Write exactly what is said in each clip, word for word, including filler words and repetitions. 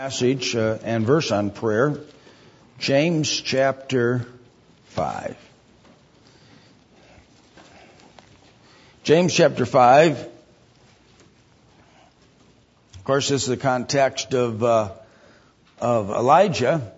Passage uh, and verse on prayer, James chapter five. James chapter five. Of course, this is the context of uh, of Elijah.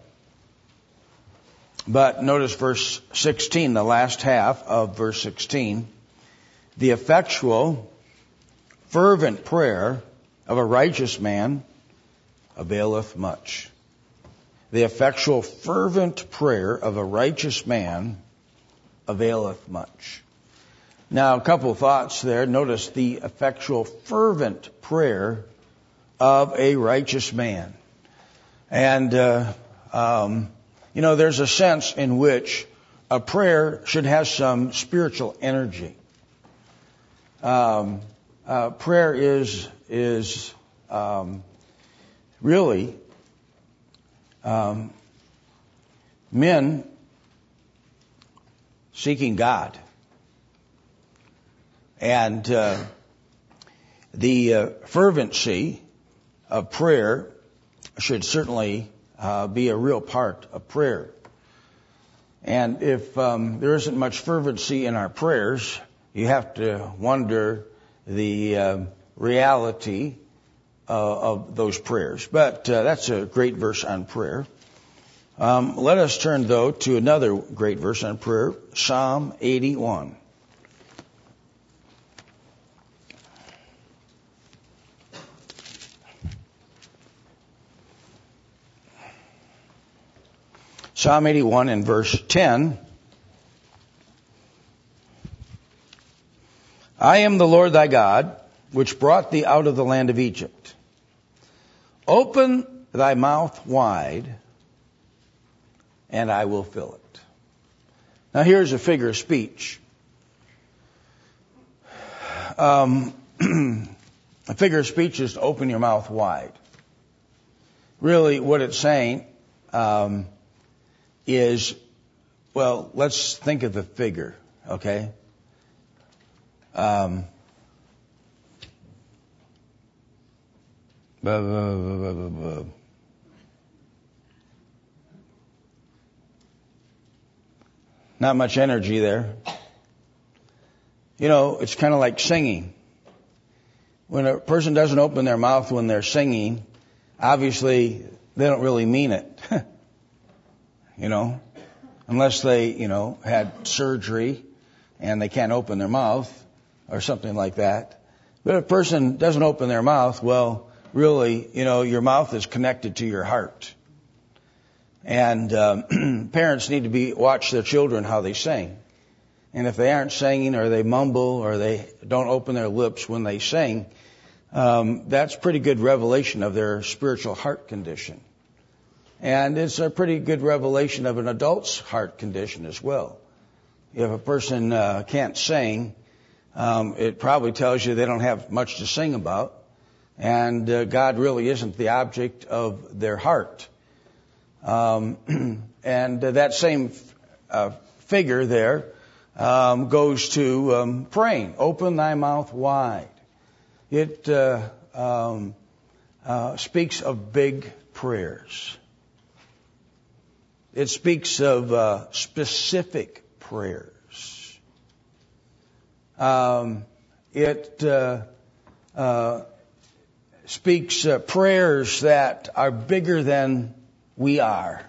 But notice verse sixteen, the last half of verse sixteen. The effectual, fervent prayer of a righteous man availeth much. The effectual, fervent prayer of a righteous man availeth much. Now, a couple of thoughts there. Notice the effectual, fervent prayer of a righteous man. And, uh, um, you know, there's a sense in which a prayer should have some spiritual energy. Um, uh, prayer is, is, um, really, um, men seeking God. And uh, the uh, fervency of prayer should certainly uh, be a real part of prayer. And if um, there isn't much fervency in our prayers, you have to wonder the uh, reality Uh, of those prayers. But uh, that's a great verse on prayer. Um, let us turn, though, to another great verse on prayer, Psalm eighty-one. Psalm eighty-one in verse ten. I am the Lord thy God, which brought thee out of the land of Egypt. Open thy mouth wide, and I will fill it. Now here's a figure of speech. Um, a figure of speech is to open your mouth wide. Really, what it's saying um, is, well, let's think of the figure, okay? Um, Blah, blah, blah, blah, blah. Not much energy there. You know, it's kind of like singing. When a person doesn't open their mouth when they're singing, obviously they don't really mean it. You know, unless they, you know, had surgery and they can't open their mouth or something like that. But if a person doesn't open their mouth, well, really, you know, your mouth is connected to your heart. And um, parents need to be watch their children how they sing. And if they aren't singing or they mumble or they don't open their lips when they sing, um, that's pretty good revelation of their spiritual heart condition. And it's a pretty good revelation of an adult's heart condition as well. If a person uh, can't sing, um, it probably tells you they don't have much to sing about. And uh, God really isn't the object of their heart. Um, and uh, that same uh, figure there um, goes to um, praying. Open thy mouth wide. It uh, um, uh, speaks of big prayers. It speaks of uh, specific prayers. Um, it uh, uh, speaks uh, prayers that are bigger than we are.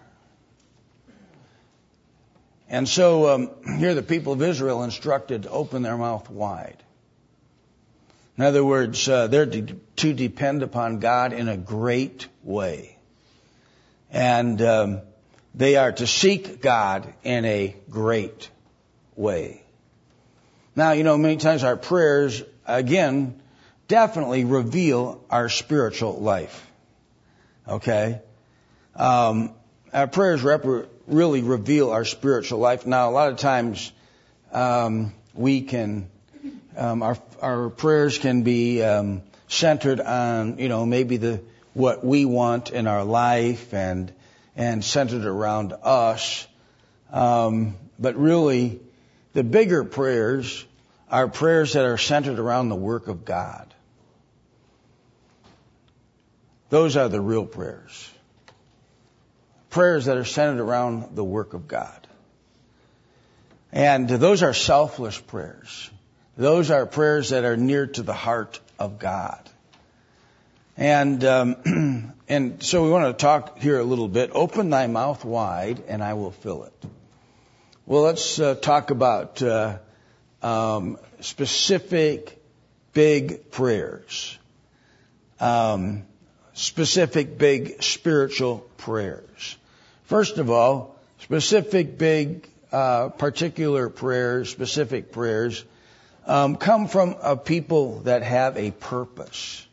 And so um, here the people of Israel instructed to open their mouth wide. In other words, uh, they're de- to depend upon God in a great way. And um, they are to seek God in a great way. Now, you know, many times our prayers, again, definitely reveal our spiritual life. Okay? Um, our prayers rep- really reveal our spiritual life. Now, a lot of times, um, we can, um, our, our prayers can be, um, centered on, you know, maybe the, what we want in our life and, and centered around us. Um, but really, the bigger prayers are prayers that are centered around the work of God. Those are the real prayers. Prayers that are centered around the work of God. And those are selfless prayers. Those are prayers that are near to the heart of God. And um, and so we want to talk here a little bit. Open thy mouth wide, and I will fill it. Well, let's uh, talk about uh, um, specific big prayers. Um, specific big spiritual prayers. First of all, specific big uh, particular prayers, specific prayers, um, come from a people that have a purpose.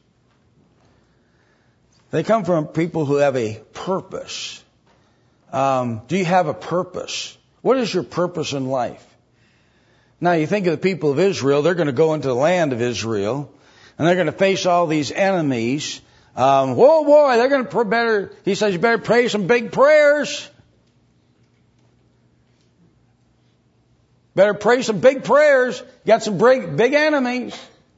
They come from people who have a purpose. Um, do you have a purpose? What is your purpose in life? Now, you think of the people of Israel, they're going to go into the land of Israel, and they're going to face all these enemies. Um, whoa, boy, they're going to better, he says, you better pray some big prayers. Better pray some big prayers. You got some big, big enemies.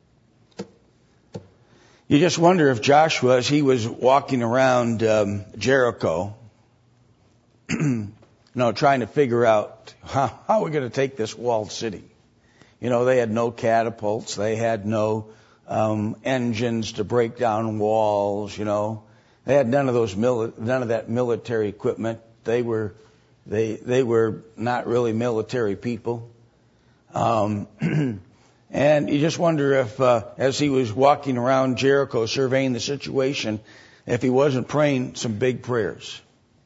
You just wonder if Joshua, as he was walking around um, Jericho, you know, trying to figure out how, how are we going to take this walled city. You know, they had no catapults. They had no um, engines to break down walls. You know, they had none of those mili- none of that military equipment. They were they they were not really military people. Um, and you just wonder if, uh, as he was walking around Jericho, surveying the situation, if he wasn't praying some big prayers.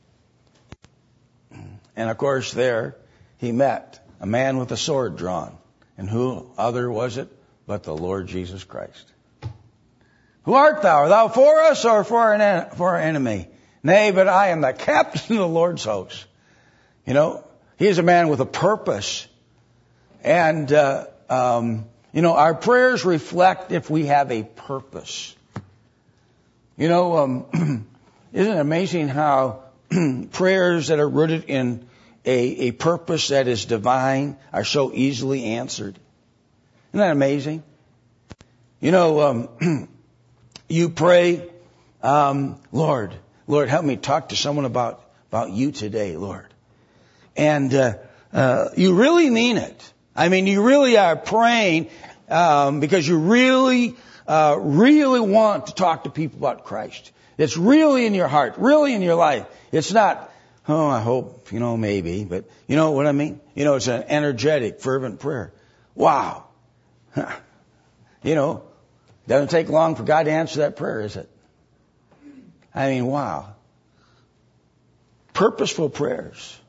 And of course, there he met a man with a sword drawn. And who other was it but the Lord Jesus Christ? Who art thou? Art thou for us or for an en- for our enemy? Nay, but I am the captain of the Lord's host. You know, he is a man with a purpose. And, uh, um, you know, our prayers reflect if we have a purpose. You know, um, isn't it amazing how prayers that are rooted in a, a purpose that is divine are so easily answered? Isn't that amazing? You know, um, you pray, um, Lord, Lord, help me talk to someone about, about you today, Lord. And uh, uh, you really mean it. I mean, you really are praying um, because you really, uh, really want to talk to people about Christ. It's really in your heart, really in your life. It's not, oh, I hope, you know, maybe, but you know what I mean? You know, it's an energetic, fervent prayer. Wow. You know, doesn't take long for God to answer that prayer, is it? I mean, wow. Purposeful prayers.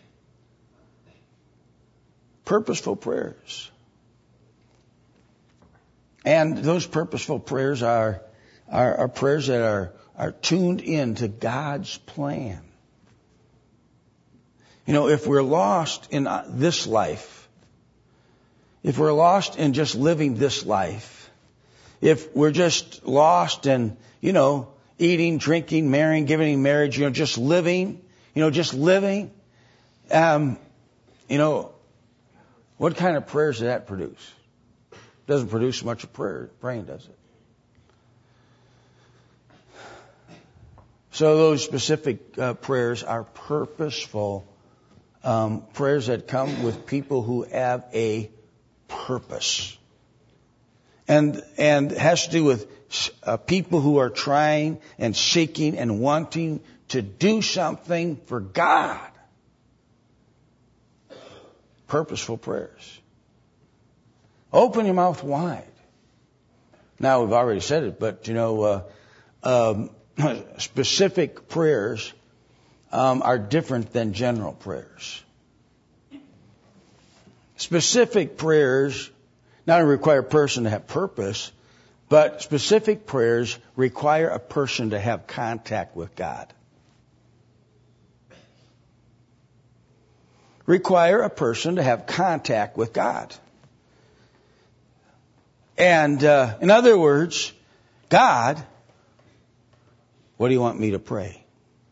Purposeful prayers. And those purposeful prayers are, are, are prayers that are, are tuned in to God's plan. You know, if we're lost in this life, if we're lost in just living this life, if we're just lost in, you know, eating, drinking, marrying, giving in marriage, you know, just living, you know, just living, um, you know, what kind of prayers does that produce? It doesn't produce much of prayer, praying, does it? So those specific uh, prayers are purposeful um, prayers that come with people who have a purpose, and and has to do with uh, people who are trying and seeking and wanting to do something for God. Purposeful prayers. Open your mouth wide. Now, we've already said it, but, you know, uh, um, specific prayers um, are different than general prayers. Specific prayers not only require a person to have purpose, but specific prayers require a person to have contact with God. Require a person to have contact with God. And uh, in other words, God, what do you want me to pray?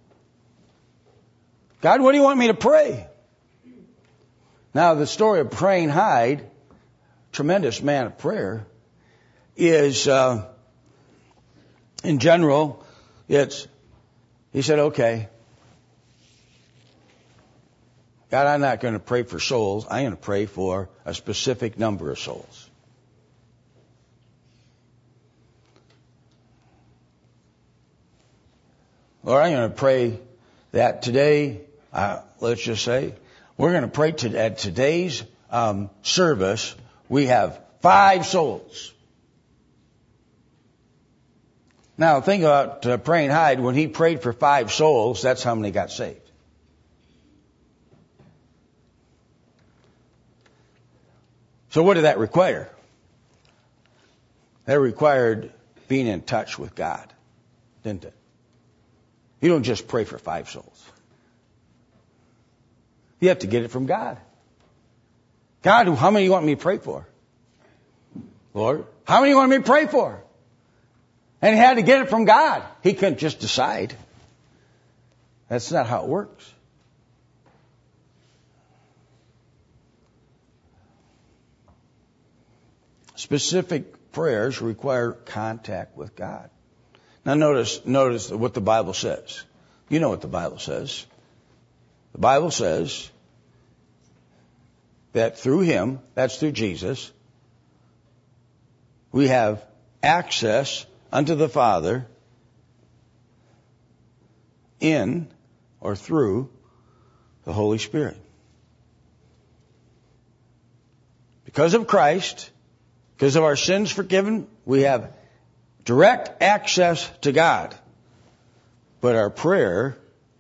God, what do you want me to pray? Now, the story of praying Hyde, tremendous man of prayer, is uh, in general It's, he said, okay, God, I'm not going to pray for souls. I'm going to pray for a specific number of souls. Lord, I'm going to pray that today, uh, let's just say, we're going to pray to, at today's um, service, we have five souls. Now, think about uh, praying Hyde. When he prayed for five souls, that's how many got saved. So what did that require? That required being in touch with God, didn't it? You don't just pray for five souls. You have to get it from God. God, how many do you want me to pray for? Lord, how many do you want me to pray for? And he had to get it from God. He couldn't just decide. That's not how it works. Specific prayers require contact with God. Now notice, notice what the Bible says. You know what the Bible says. The Bible says that through Him, that's through Jesus, we have access unto the Father in or through the Holy Spirit. Because of Christ, because of our sins forgiven, we have direct access to God. But our prayer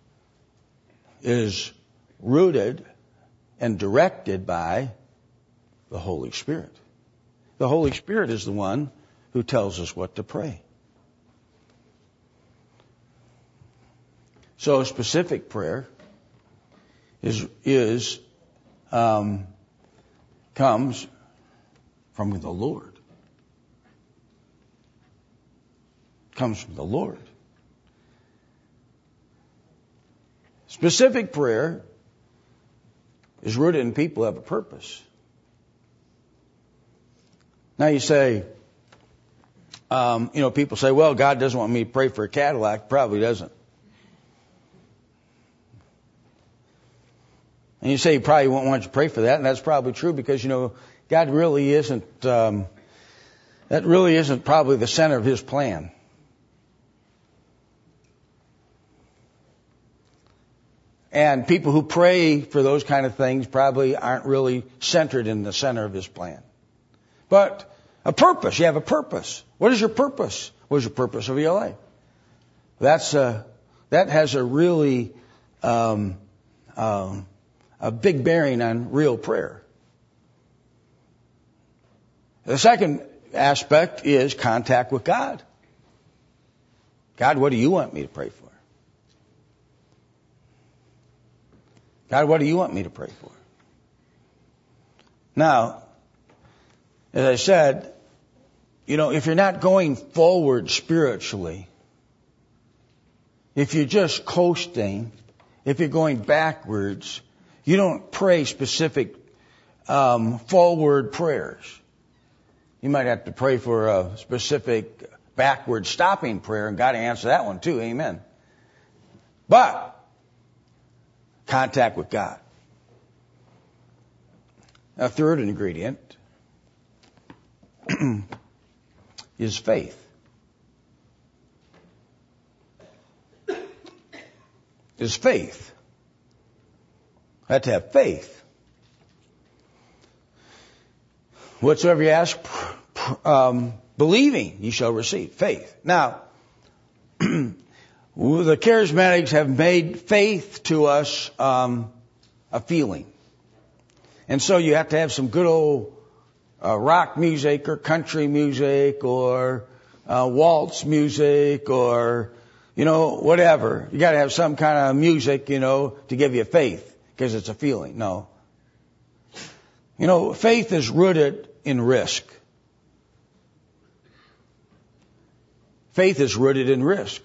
is rooted and directed by the Holy Spirit. The Holy Spirit is the one who tells us what to pray. So specific prayer is is um, comes from the Lord. Comes from the Lord. Specific prayer is rooted in people who have a purpose. Now you say, um, you know, people say, well, God doesn't want me to pray for a Cadillac. Probably doesn't. And you say he probably won't want you to pray for that, and that's probably true because, you know, God really isn't, um, that really isn't probably the center of His plan. And people who pray for those kind of things probably aren't really centered in the center of His plan. But a purpose, you have a purpose. What is your purpose? What is your purpose of your life? That's a, that has a really um, um, a big bearing on real prayer. The second aspect is contact with God. God, what do you want me to pray for? God, what do you want me to pray for? Now, as I said, you know, if you're not going forward spiritually, if you're just coasting, if you're going backwards, you don't pray specific um, forward prayers. You might have to pray for a specific backward stopping prayer, and God will answer that one too. Amen. But contact with God. A third ingredient is faith. Is faith. I have to have faith. Whatsoever you ask, um, believing, you shall receive. Faith. Now, the charismatics have made faith to us um, a feeling. And so you have to have some good old uh, rock music or country music or uh, waltz music or, you know, whatever. You got to have some kind of music, you know, to give you faith because it's a feeling. No. You know, faith is rooted in risk. Faith is rooted in risk.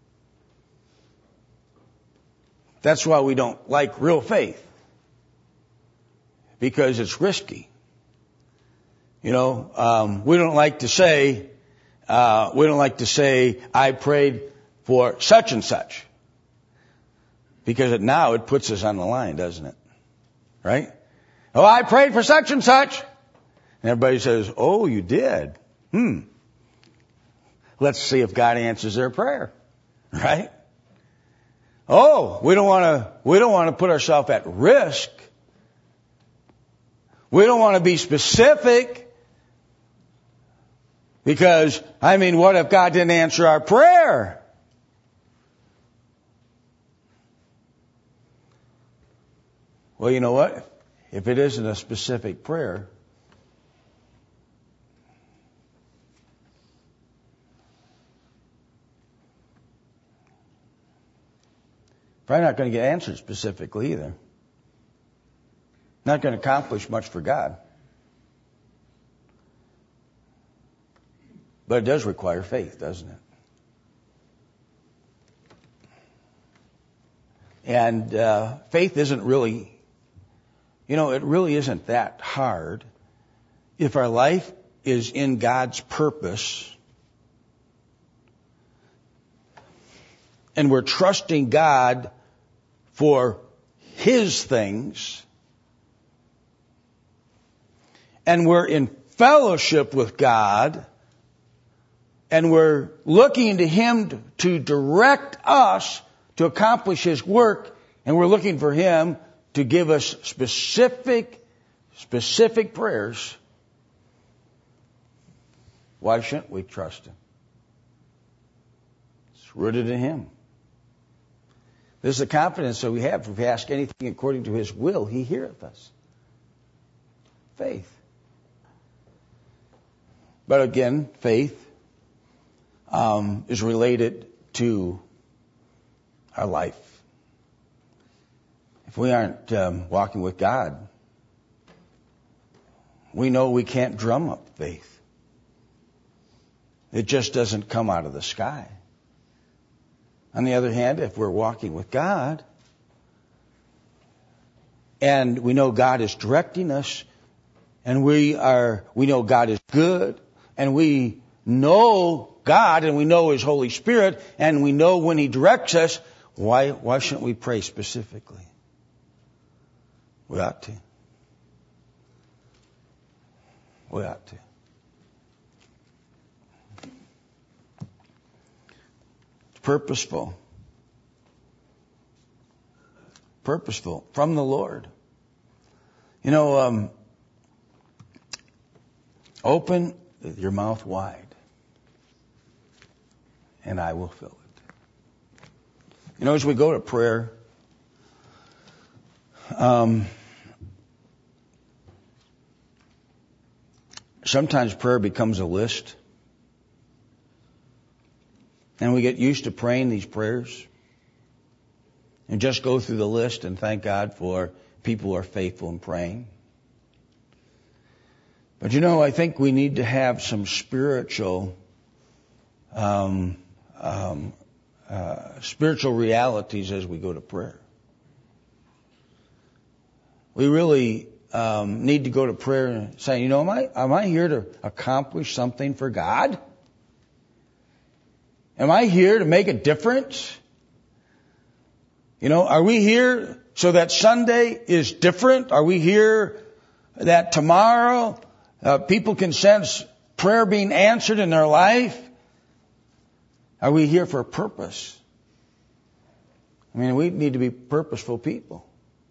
That's why we don't like real faith. Because it's risky. You know, um, we don't like to say, uh, we don't like to say, I prayed for such and such. Because it, now it puts us on the line, doesn't it? Right? Oh, I prayed for such and such. And everybody says, oh, you did? Hmm. Let's see if God answers their prayer. Right? Oh, we don't want to, we don't want to put ourselves at risk. We don't want to be specific. Because, I mean, what if God didn't answer our prayer? Well, you know what? If it isn't a specific prayer, probably not going to get answered specifically either. Not going to accomplish much for God. But it does require faith, doesn't it? And uh, faith isn't really, you know, it really isn't that hard if our life is in God's purpose and we're trusting God for His things and we're in fellowship with God and we're looking to Him to direct us to accomplish His work, and we're looking for Him to give us specific, specific prayers, why shouldn't we trust Him? It's rooted in Him. This is the confidence that we have. If we ask anything according to His will, He heareth us. Faith. But again, faith Um, is related to our life. If we aren't um, walking with God, we know we can't drum up faith. It just doesn't come out of the sky. On the other hand, if we're walking with God, and we know God is directing us, and we are, we know God is good, and we know God, and we know His Holy Spirit, and we know when He directs us, why, why shouldn't we pray specifically? We ought to. We ought to. It's purposeful. Purposeful. From the Lord. You know, um, open your mouth wide, and I will fill it. You know, as we go to prayer, um, sometimes prayer becomes a list, and we get used to praying these prayers, and just go through the list and thank God for people who are faithful in praying. But you know, I think we need to have some spiritual um, Um, uh, spiritual realities as we go to prayer. We really um, need to go to prayer and say, you know, am I, am I here to accomplish something for God? Am I here to make a difference? You know, are we here so that Sunday is different? Are we here that tomorrow uh, people can sense prayer being answered in their life? Are we here for a purpose? I mean, we need to be purposeful people.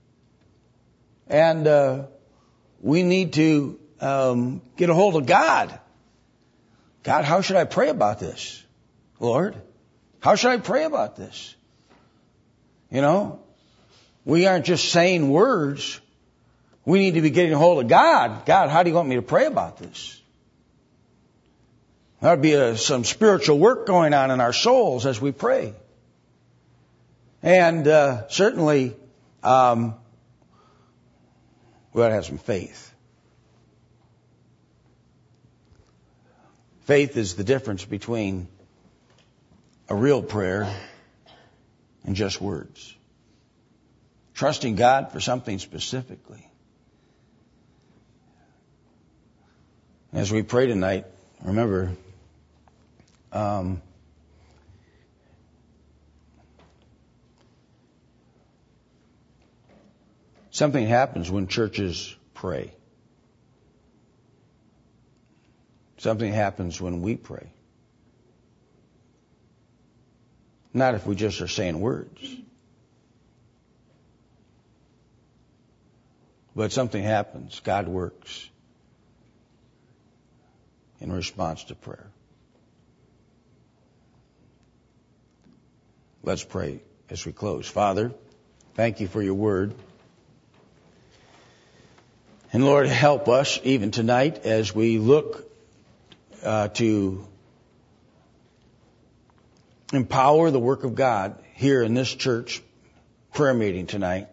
And uh, we need to um, get a hold of God. God, how should I pray about this? Lord, how should I pray about this? You know, we aren't just saying words. We need to be getting a hold of God. God, how do you want me to pray about this? There would be a, some spiritual work going on in our souls as we pray. And uh, certainly, um, we ought to have some faith. Faith is the difference between a real prayer and just words. Trusting God for something specifically. As we pray tonight, remember, Um, Something happens when churches pray. Something happens when we pray. Not if we just are saying words. But something happens. God works in response to prayer. Let's pray as we close. Father, thank you for your word. And Lord, help us even tonight as we look uh, to empower the work of God here in this church prayer meeting tonight.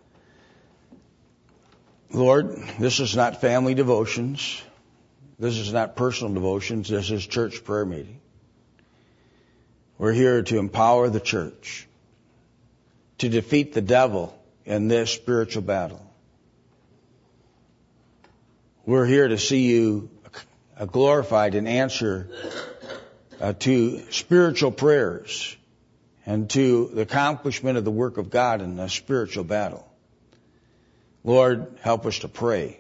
Lord, this is not family devotions. This is not personal devotions. This is church prayer meeting. We're here to empower the church to defeat the devil in this spiritual battle. We're here to see you glorified and answer uh, to spiritual prayers and to the accomplishment of the work of God in the spiritual battle. Lord, help us to pray.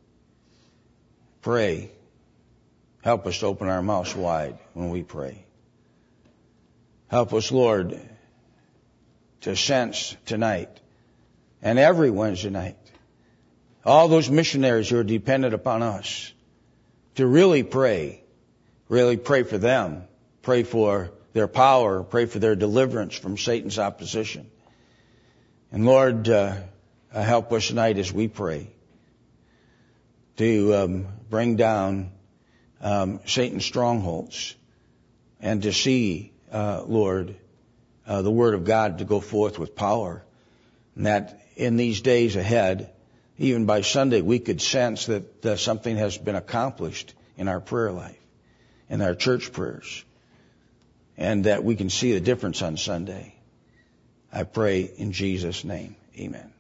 Pray. Help us to open our mouths wide when we pray. Help us, Lord, to sense tonight and every Wednesday night all those missionaries who are dependent upon us to really pray, really pray for them, pray for their power, pray for their deliverance from Satan's opposition. And Lord, uh, help us tonight as we pray to um, bring down um, Satan's strongholds and to see, uh, Lord, uh, the Word of God to go forth with power. And that in these days ahead, even by Sunday, we could sense that uh, something has been accomplished in our prayer life, in our church prayers, and that we can see the difference on Sunday. I pray in Jesus' name. Amen.